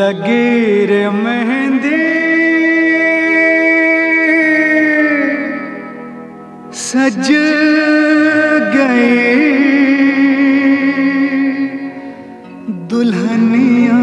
लगी रे मेहंदी सज गई दुल्हनिया।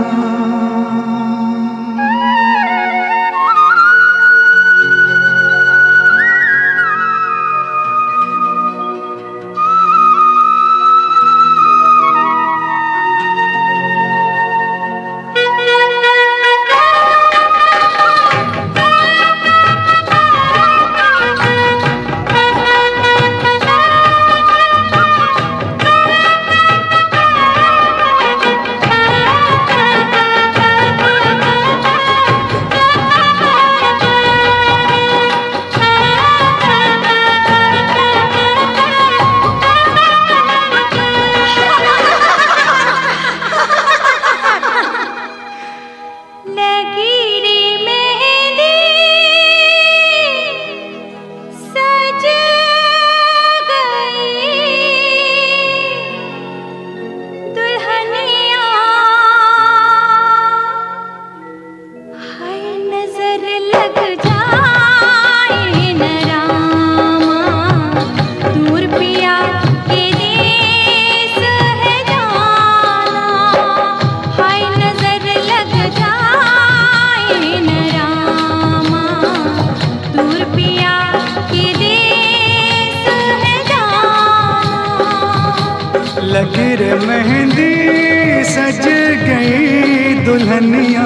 लगी रे मेहंदी सज गई दुल्हनिया।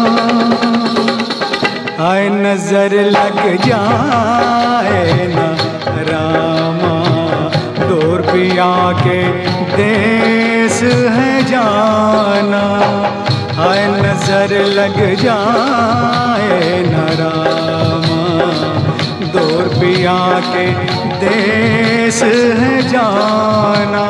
आए नजर लग जाए न रामा, दूर पिया के देश है जाना। आए नजर लग जाए न रामा, दूर पिया के देश है जाना।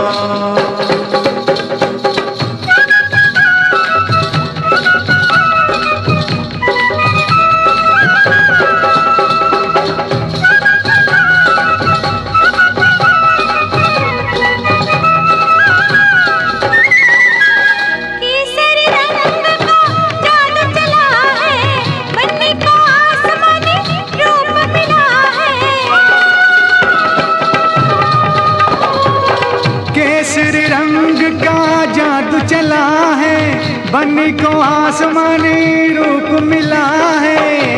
केसरी रंग का जादू चला है, बन्नी को आसमानी रूप मिला है।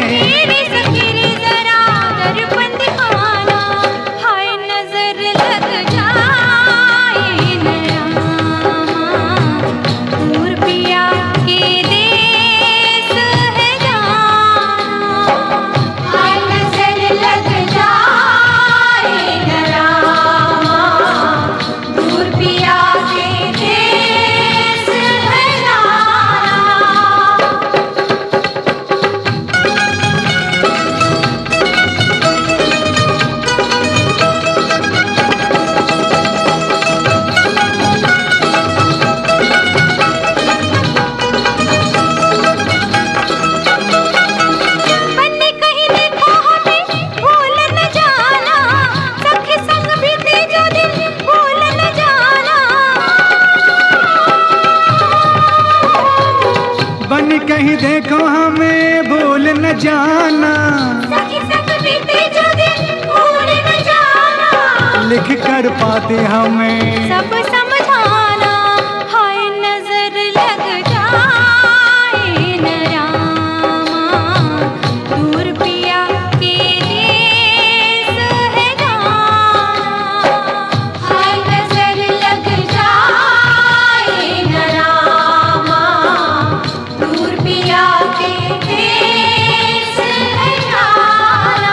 कहीं देखो हमें भूल न जाना, जो दिन भूल न जाना। लिख कर पाते हमें सब समझाना। हाय नजर लग जाए न रामा, दूर पिया के देश है जाना। हाय नजर लग जाए न रामा, दूर पिया के देश है जाना।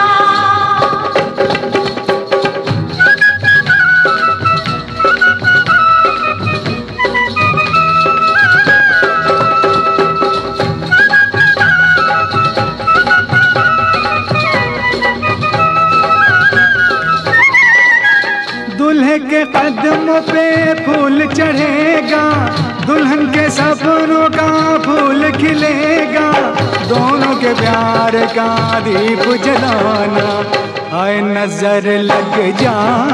दूल्हे के कदमों पे फूल चढ़ेगा, दुल्हन के सपनों का फूल खिलेगा। दोनों के प्यार का दीप जलाना। हाय नजर लग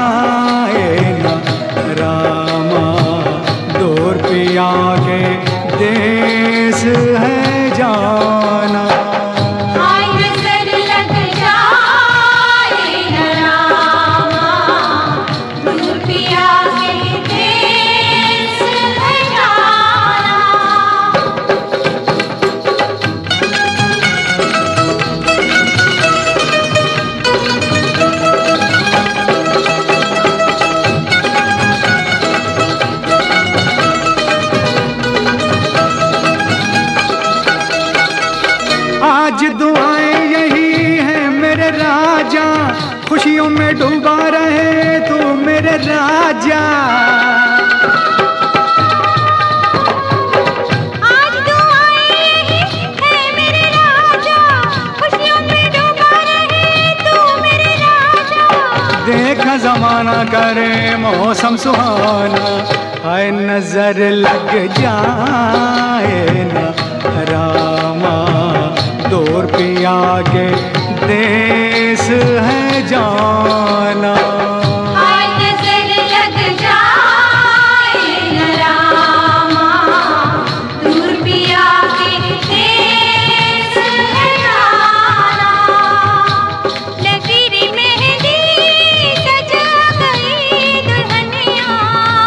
जाए न रामा, दूर पिया के देश है जाना। हाय नजर लग जाए न रामा, दूर पिया के देश है जाना। आज दुआएं यही हैं मेरे राजा, खुशियों में डूबा रहे तू मेरे राजा। आज दुआएं यही है मेरे राजा, खुशियों में डूबा रहे तू मेरे राजा। देखा जमाना करे मौसम सुहाना, हाय नजर लग जाए न रामा, दूर पिया के देश है जाना। हाय नजर लग जाए न रामा, दूर पिया के देश है जाना। लकीरी मेहंदी सजा गई दुल्हनिया,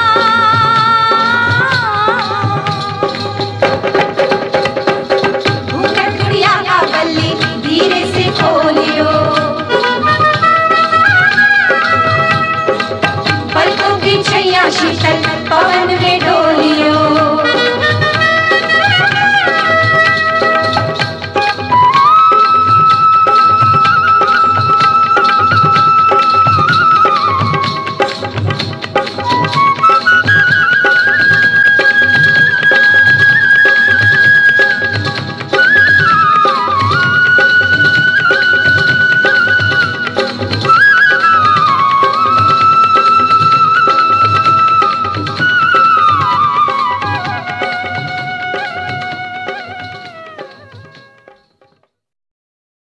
घूंघट गुड़िया का गले धीरे से खोलियो, पलकों की छैया शीतल